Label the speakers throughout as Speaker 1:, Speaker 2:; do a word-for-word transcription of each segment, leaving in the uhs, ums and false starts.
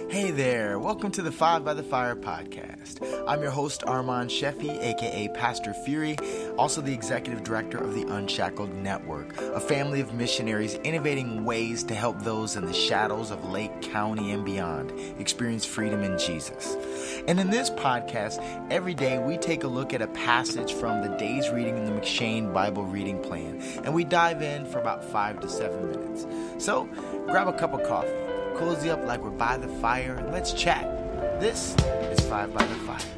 Speaker 1: Hey there, welcome to the Five by the Fire podcast. I'm your host Armand Sheffy, aka Pastor Fury, also the executive director of the Unshackled Network, a family of missionaries innovating ways to help those in the shadows of Lake County and beyond experience freedom in Jesus. And in this podcast, every day we take a look at a passage from the day's reading in the McShane Bible reading plan, and we dive in for about five to seven minutes. So grab a cup of coffee, cozy up like we're by the fire, and let's chat. This is Five by the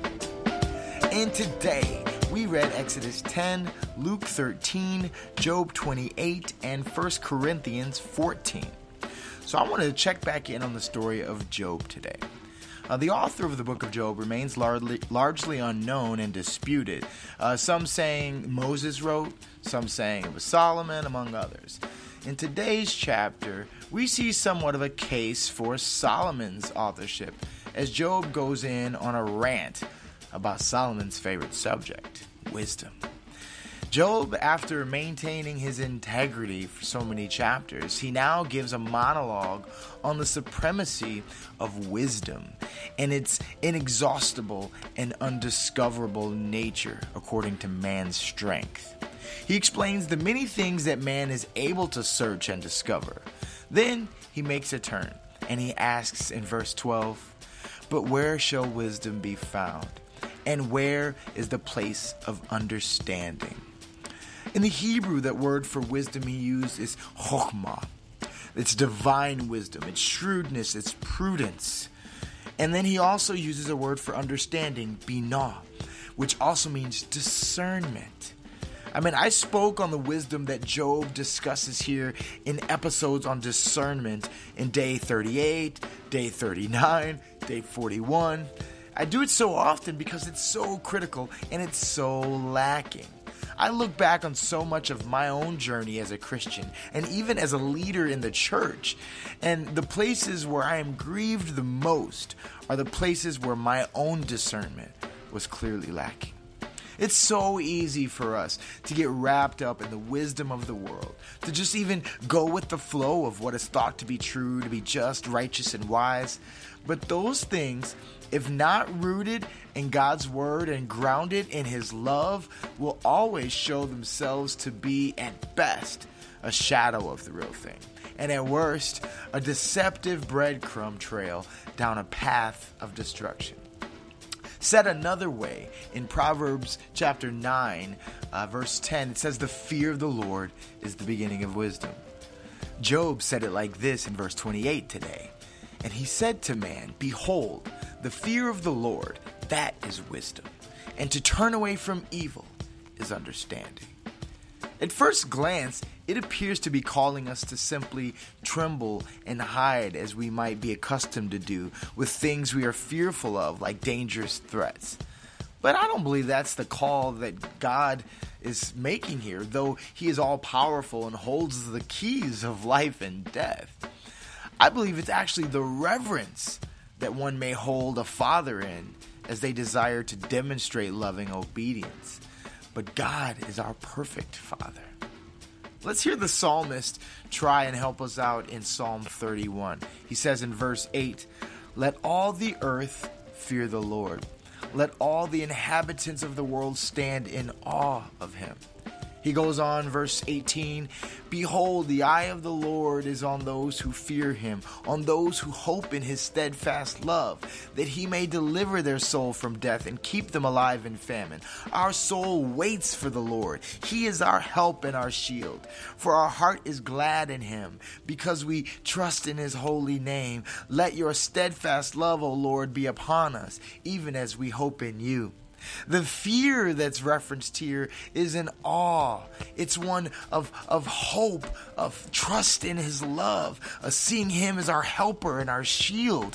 Speaker 1: Fire. And today, we read Exodus ten, Luke thirteen, Job twenty-eight, and First Corinthians fourteen. So I want to check back in on the story of Job today. Uh, the author of the book of Job remains largely, largely unknown and disputed. Uh, some saying Moses wrote, some saying it was Solomon, among others. In today's chapter, we see somewhat of a case for Solomon's authorship as Job goes in on a rant about Solomon's favorite subject, wisdom. Job, after maintaining his integrity for so many chapters, he now gives a monologue on the supremacy of wisdom and its inexhaustible and undiscoverable nature according to man's strength. He explains the many things that man is able to search and discover. Then he makes a turn and he asks in verse twelve, "But where shall wisdom be found? And where is the place of understanding?" In the Hebrew, that word for wisdom he used is chokhmah. It's divine wisdom, it's shrewdness, it's prudence. And then he also uses a word for understanding, binah, which also means discernment. I mean, I spoke on the wisdom that Job discusses here in episodes on discernment in day thirty-eight, day thirty-nine, day forty-one. I do it so often because it's so critical and it's so lacking. I look back on so much of my own journey as a Christian and even as a leader in the church, and the places where I am grieved the most are the places where my own discernment was clearly lacking. It's so easy for us to get wrapped up in the wisdom of the world, to just even go with the flow of what is thought to be true, to be just, righteous, and wise. But those things, if not rooted in God's word and grounded in his love, will always show themselves to be, at best, a shadow of the real thing, and at worst, a deceptive breadcrumb trail down a path of destruction. Said another way, in Proverbs chapter nine, uh, verse ten, it says, "The fear of the Lord is the beginning of wisdom." Job said it like this in verse twenty-eight today. "And he said to man, Behold, the fear of the Lord, that is wisdom, and to turn away from evil is understanding." At first glance, it appears to be calling us to simply tremble and hide as we might be accustomed to do with things we are fearful of, like dangerous threats. But I don't believe that's the call that God is making here, though he is all-powerful and holds the keys of life and death. I believe it's actually the reverence that one may hold a father in as they desire to demonstrate loving obedience. But God is our perfect Father. Let's hear the psalmist try and help us out in Psalm thirty-one. He says in verse eight, "Let all the earth fear the Lord. Let all the inhabitants of the world stand in awe of him." He goes on, verse eighteen, "Behold, the eye of the Lord is on those who fear him, on those who hope in his steadfast love, that he may deliver their soul from death and keep them alive in famine. Our soul waits for the Lord. He is our help and our shield. For our heart is glad in him, because we trust in his holy name. Let your steadfast love, O Lord, be upon us, even as we hope in you." The fear that's referenced here is an awe. It's one of, of hope, of trust in his love, of seeing him as our helper and our shield.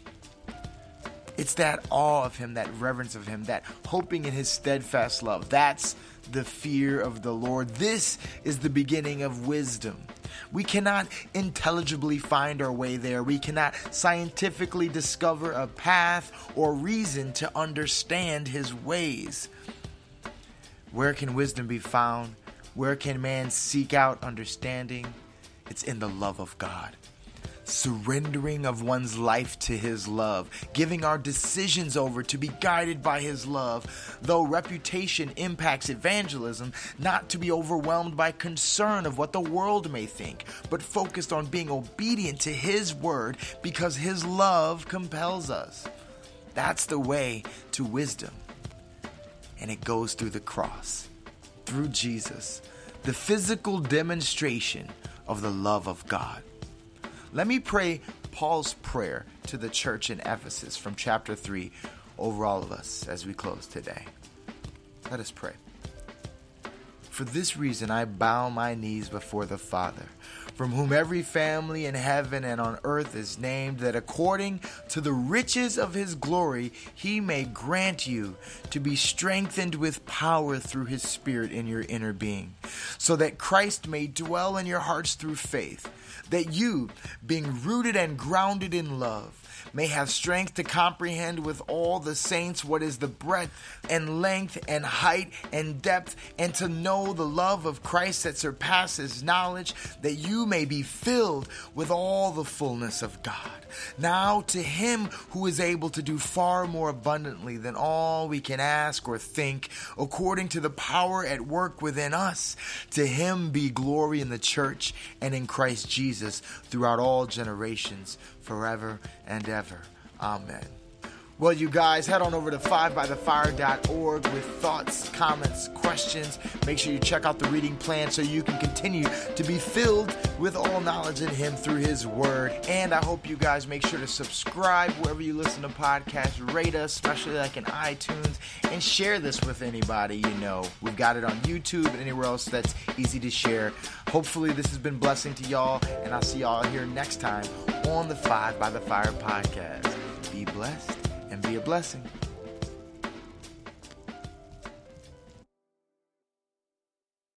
Speaker 1: It's that awe of him, that reverence of him, that hoping in his steadfast love. That's the fear of the Lord. This is the beginning of wisdom. We cannot intelligibly find our way there. We cannot scientifically discover a path or reason to understand his ways. Where can wisdom be found? Where can man seek out understanding? It's in the love of God. surrendering of one's life to His love, giving our decisions over to be guided by His love, though reputation impacts evangelism, not to be overwhelmed by concern of what the world may think, but focused on being obedient to His word because His love compels us. That's the way to wisdom. And it goes through the cross, through Jesus, the physical demonstration of the love of God. Let me pray Paul's prayer to the church in Ephesus from chapter three over all of us as we close today. Let us pray. For this reason I bow my knees before the Father, from whom every family in heaven and on earth is named, that according to the riches of His glory He may grant you to be strengthened with power through His Spirit in your inner being, so that Christ may dwell in your hearts through faith, that you, being rooted and grounded in love, may have strength to comprehend with all the saints what is the breadth and length and height and depth, and to know the love of Christ that surpasses knowledge, that you may be filled with all the fullness of God. Now to Him who is able to do far more abundantly than all we can ask or think, according to the power at work within us, to Him be glory in the church and in Christ Jesus throughout all generations, forever and ever. Amen. Well, you guys, head on over to five by the fire dot org with thoughts, comments, questions. Make sure you check out the reading plan so you can continue to be filled with all knowledge in Him through His Word. And I hope you guys make sure to subscribe wherever you listen to podcasts. Rate us, especially like in iTunes, and share this with anybody you know. We've got it on YouTube and anywhere else that's easy to share. Hopefully this has been blessing to y'all, and I'll see y'all here next time on the Five by the Fire podcast. Be blessed and be a blessing.